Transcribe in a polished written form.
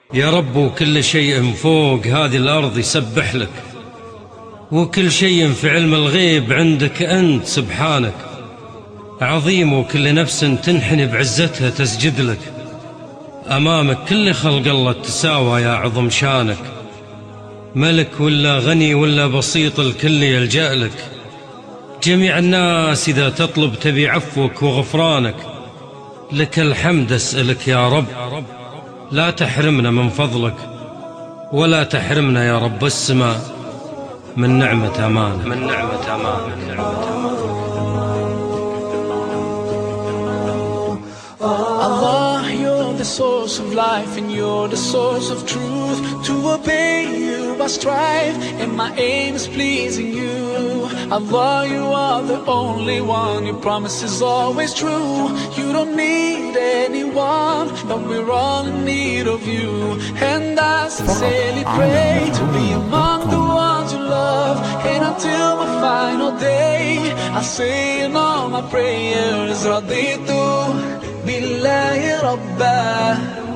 يا رب وكل شيء فوق هذه الأرض يسبح لك، وكل شيء في علم الغيب عندك أنت سبحانك. عظيم وكل نفس تنحني بعزتها تسجد لك، أمامك كل خلق الله تساوى يا عظم شانك. ملك ولا غني ولا بسيط الكل يلجأ لك، جميع الناس إذا تطلب تبي عفوك وغفرانك. لك الحمد أسألك يا رب، لا تحرمنا من فضلك، ولا تحرمنا يا رب السماء من نعمة أمانك. Allah, you're the source of life and you're the source of truth. To obey you I strive and my aim is pleasing you. Allah, you are the only one, your promise is always true. You don't need anyone, but we're all in need of you. And I sincerely pray to be among the ones you love. And until my final day, I say in all my prayers, Raditu billahi Rabbah